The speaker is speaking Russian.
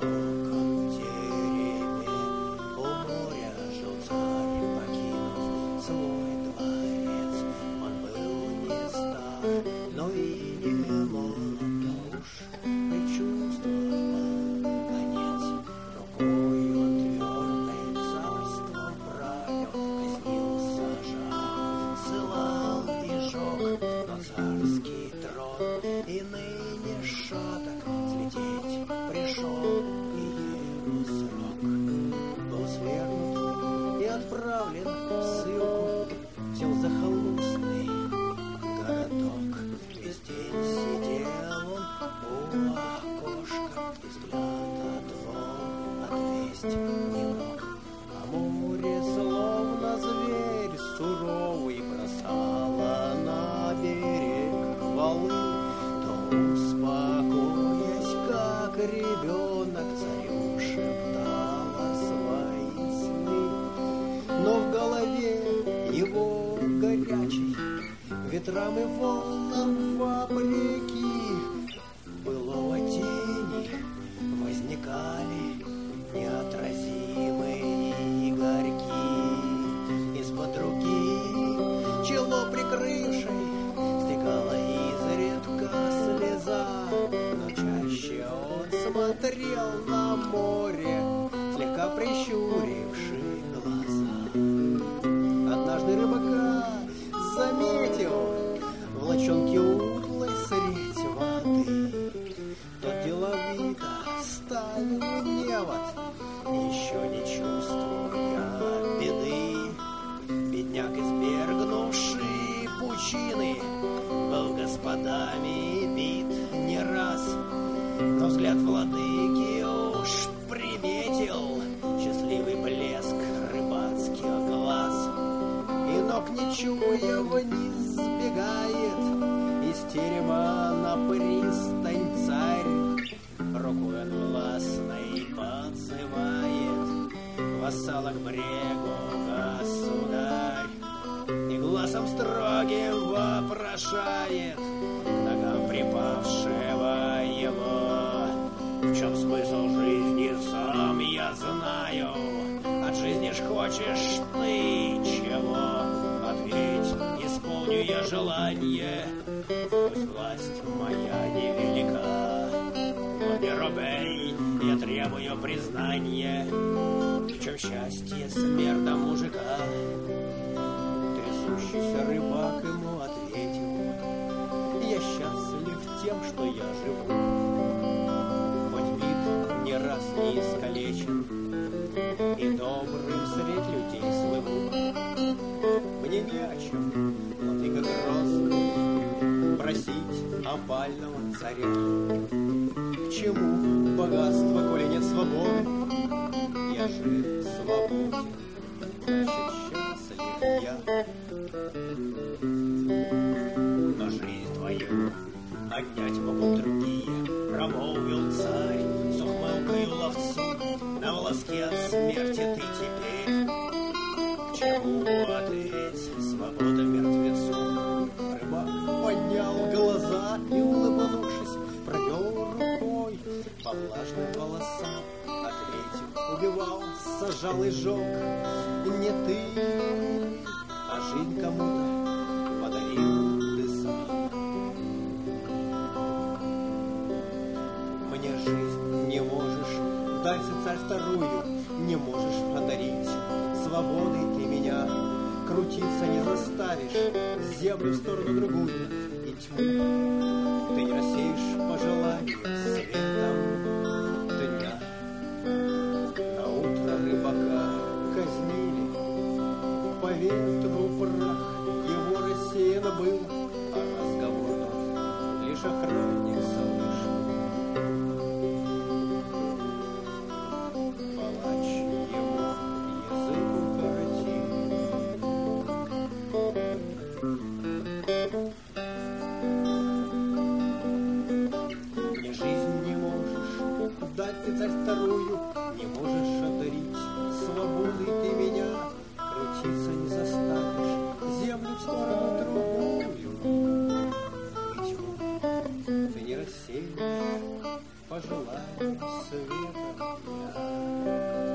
высоком тереме у моря жил царь, покинув свой дворец. Он был не стар, но и не молод, но уж предчувствовал конец. Рукой он твердой царство правил, казнил, сажал, ссылал и жег, но царский трон и ныне шаток, слететь пришел и его срок. Был свергнут и отправлен в ссылку, сел захолустный городок. Весь день сидел он у окошка, и взгляд отвесть не мог. А море, словно зверь суровый, бросало на берег валы. То, успокоясь, как ребенок, царю шептала свои сны. Но в голове его горячей, ветрам и волнам вопреки, былого тени возникали неотразимые и горьки. Из-под руки, чело прикрывшей, стекала изредка слеза, но чаще он смотрел на море, слегка прищуривши глаза. Однажды рыбака заметил в лочонке утлой средь воды. Тот деловито ставил невод, еще не чувствуя беды. Бедняк, избергнувший пучины, был господами бит не раз, но взгляд владыки уж приметил счастливый блеск рыбацких глаз. И ног не чуя, вниз сбегает из терема на пристань царь. Рукой он властной подзывает вассала к брегу государь. И глазом строгим вопрошает к ногам припавшего его: в чем смысл жизни, сам я знаю, от жизни ж хочешь ты чего? Ответь, исполню я желание, пусть власть моя невелика, но не робей, я требую признания. В чем счастье смерти мужика? Трясущийся рыбак ему ответил: я счастлив тем, что я живу, хоть бит не раз не искалечен, и добрым средь людей слыву. Мне не о чем, владыка грозный, просить опального царя. К чему богатство, коли нет свободы? Я же свободен, значит счастлив я. Но жизнь твою отнять могут другие, промолвил царь с ухмылкою ловцу. На волоске от смерти ты теперь. К чему, ответь, свобода мертвецу? Рыбак поднял глаза и, улыбнувшись, провел рукой по влажным волосам. Ответил: убивал, сажал и жег не ты, а жизнь кому-то подарил ты сам. Мне жизнь не можешь дать, царь, вторую не можешь одарить. Свободой ты меня крутиться не заставишь, землю в сторону другую и тьму ты не рассеешь по желанию светом дня. На утро рыбака казнили, по ветру прах его рассеян был, а разговор тот лишь охранник слышал. Палач ему язык укоротил. Мне жизнь не можешь дать ты, царь, вторую, не можешь одарить. Свободой ты меня крутиться не заставишь, землю в сторону другую. И тьму ты не рассеешь пожелания света дня.